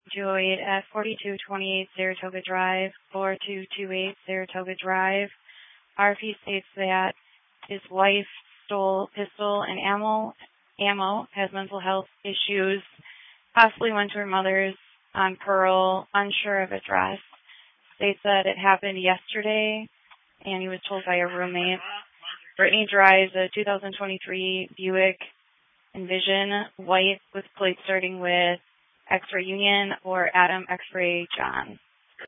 208 at 4228 Saratoga Drive, 4228 Saratoga Drive. RP states that his wife stole pistol and ammo, has mental health issues, possibly went to her mother's on Pearl, unsure of address. States that it happened yesterday, and he was told by a roommate. Brittany drives a 2023 Buick Envision white with plates starting with X-Ray Union or Adam X-Ray John.